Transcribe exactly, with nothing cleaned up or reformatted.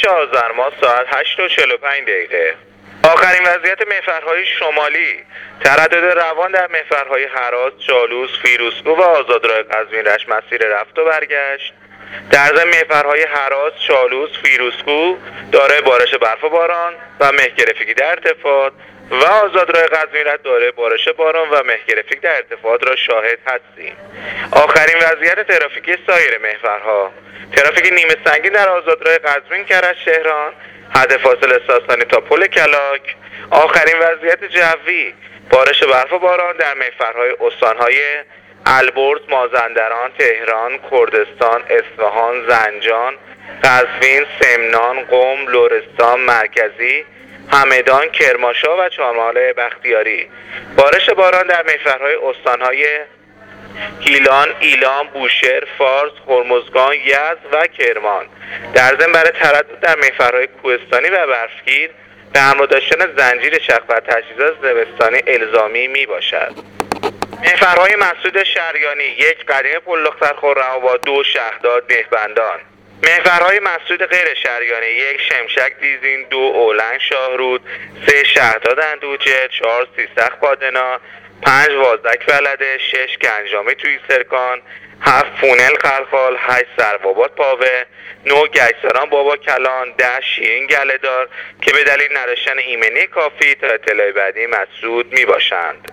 شش آذر ماه ساعت هشت و چهل و پنج دقیقه. آخرین وضعیت محورهای شمالی: تردد روان در محورهای هراس، چالوس، فیروزکوه و آزادراه قزوین رشت مسیر رفت و برگشت. در ضمن محورهای هراس، چالوس، فیروزکوه دارای بارش برف و باران و مهگرفتگی در ارتفاع و آزادراه قزوین رشت دارای بارش باران و مهگرفتگی در ارتفاع را شاهد هستیم. آخرین وضعیت ترافیکی سایر محورها: ترافیک نیمه سنگین در آزادراه قزوین کرج تهران حد فاصله ساسانی تا پل کلاک. آخرین وضعیت جوی: بارش برف و باران در محورهای استانهای البرز، مازندران، تهران، کردستان، اصفهان، زنجان، قزوین، سمنان، قم، لرستان مرکزی، همدان، کرمانشاه و چهارمحال بختیاری. بارش باران در محورهای استانهای گیلان، ایلام، بوشهر، فارس، هرمزگان، یزد و کرمان. در ضمن برای تردد در محورهای کوهستانی و برفگیر به همراه داشتن زنجیر چرخ و تجهیزات زمستانی الزامی می باشد. محورهای مسدود شریانی: یک قدیم پل دختر خرم‌آباد، دو شهرداد نهبندان. محورهای مسدود غیر شریانی: یک شمشک دیزین، دو اولنگ شاهرود، سه شهرداد اندوجه، چهار سیستخ بادنا، پنج وازک ولده، شش گنجامه توی سرکان، هفت فونل خلخال، هشت سروآباد پاوه، نه گیساران بابا کلان، ده شیرین گله‌دار که به دلیل نداشتن ایمنی کافی تا اطلاع بعدی مسدود می باشند.